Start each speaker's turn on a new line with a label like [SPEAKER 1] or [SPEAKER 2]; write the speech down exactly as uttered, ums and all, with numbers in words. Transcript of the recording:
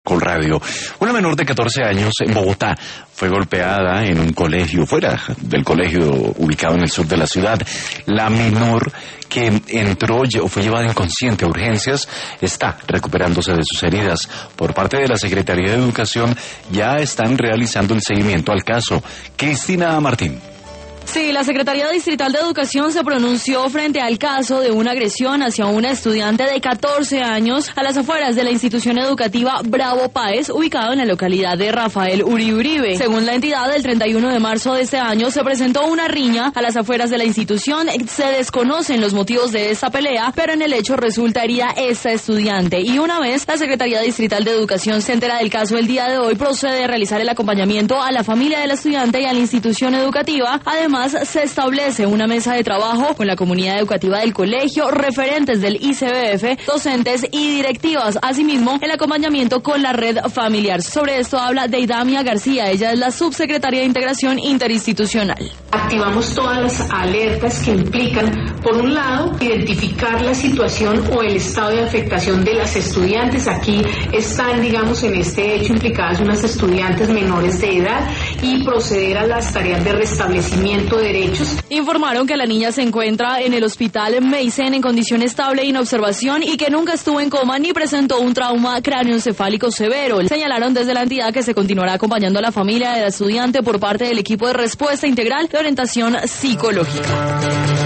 [SPEAKER 1] Caracol Radio. Una menor de catorce años en Bogotá fue golpeada en un colegio, fuera del colegio ubicado en el sur de la ciudad. La menor, que entró o fue llevada inconsciente a urgencias, está recuperándose de sus heridas. Por parte de la Secretaría de Educación ya están realizando el seguimiento al caso. Cristina Martín.
[SPEAKER 2] Sí, la Secretaría Distrital de Educación se pronunció frente al caso de una agresión hacia una estudiante de catorce años a las afueras de la institución educativa Bravo Páez, ubicado en la localidad de Rafael Uribe Uribe. Según la entidad, el treinta y uno de marzo de este año se presentó una riña a las afueras de la institución. Se desconocen los motivos de esta pelea, pero en el hecho resulta herida esta estudiante. Y una vez la Secretaría Distrital de Educación se entera del caso el día de hoy, procede a realizar el acompañamiento a la familia de la estudiante y a la institución educativa. Además, se establece una mesa de trabajo con la comunidad educativa del colegio, referentes del I C B F, docentes y directivas. Asimismo, el acompañamiento con la red familiar. Sobre esto habla Deidamia García, ella es la subsecretaria de Integración Interinstitucional.
[SPEAKER 3] Activamos todas las alertas que implican, por un lado, identificar la situación o el estado de afectación de las estudiantes. Aquí están, digamos, en este hecho implicadas unas estudiantes menores de edad, y proceder a las tareas de restablecimiento de derechos.
[SPEAKER 2] Informaron que la niña se encuentra en el hospital Meisen en condición estable y en observación, y que nunca estuvo en coma ni presentó un trauma cráneoencefálico severo. Señalaron desde la entidad que se continuará acompañando a la familia de la estudiante por parte del equipo de respuesta integral de orientación psicológica.